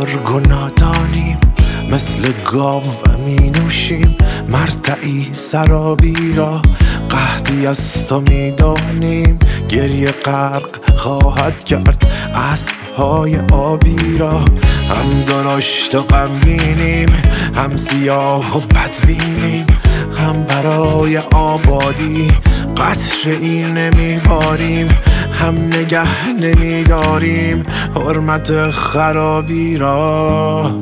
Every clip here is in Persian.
گرگ و نادانیم، مثل گاو می نوشیم مرتعی سرابی را. قحطی از تو می دانیم، گریه غرق خواهد کرد اسب‌های آبی را. هم درشت و غمگینیم، هم سیاه و بدبینیم، هم برای آبادی قطره‌ای نمیباریم، هم نگه نمیداریم حرمت خرابی را.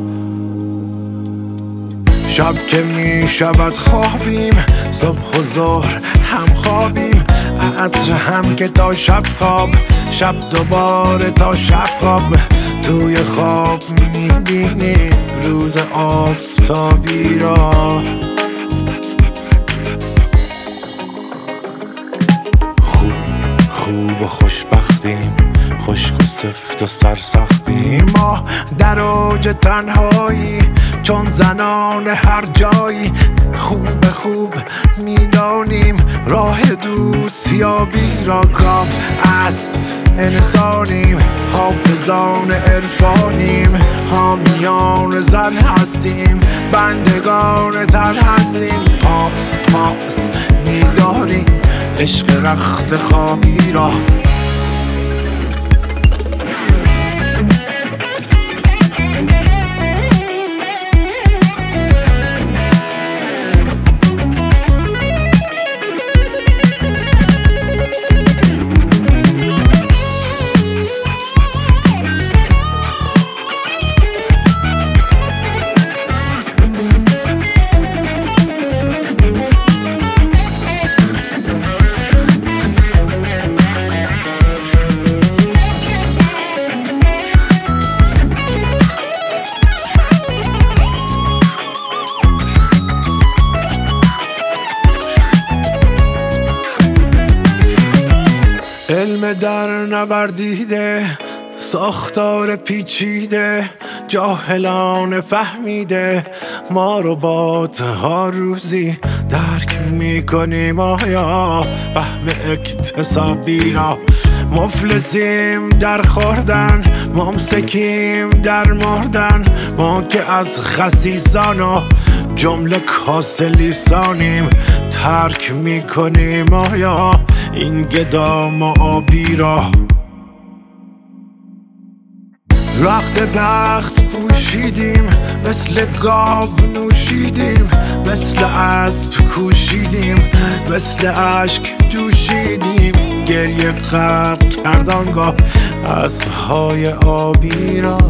شب که می شود خوابیم، صبح و ظهر هم خوابیم، عصر هم که تا شب خواب، شب دوباره تا شب خواب. توی خواب می بینیم روز آفتابی را. خوب و خوشبختیم، خشک و سفت و سرسختیم. ما در اوج تنهایی چون زنان هر جایی. خوب میدانیم راه دوستیابی را. گاو اسب انسانیم، حافظان عرفانیم، حامیان زن هستیم، بندگان تن هستیم. پاس میداریم عشق رخت خوابی را. علم در نوردیده، ساختار پیچیده، جاهلان فهمیده. ما ربات ها روزی درک میکنیم آیا فهم اکتسابی را. مفلسیم در خوردن، ممسکیم در مردن، ما که از خسیسان و جمله کاسه لیسانیم. ترک میکنیم آیا این گدام و آبی را. رخت بخت پوشیدیم، مثل گاو نوشیدیم، مثل اسب کوشیدیم، مثل اشک جوشیدیم. گریه غرق کرد آنگاه اسب‌های آبی را.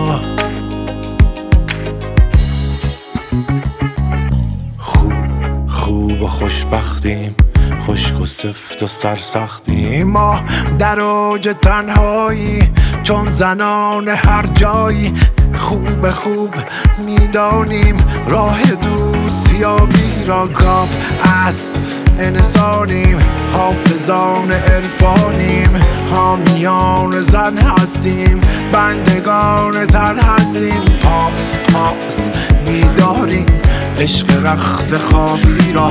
خوب و خوشبختیم، خشک و سفت و سرسختیم. ما در اوج تنهایی چون زنان هر جایی. خوب میدانیم راه دوستیابی را. گاو اسب انسانیم، حافظان عرفانیم، حامیان زن هستیم، بندگان تن هستیم. پاس میداریم عشق رخت خوابی را.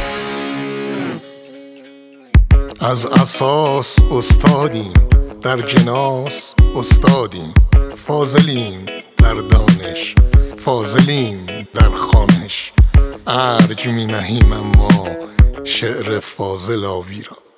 از اساس استادیم، در جناس استادیم، فاضلیم در دانش، فاضلیم در خوانش. ارج می نهیم اما شعر فاضل آبی را.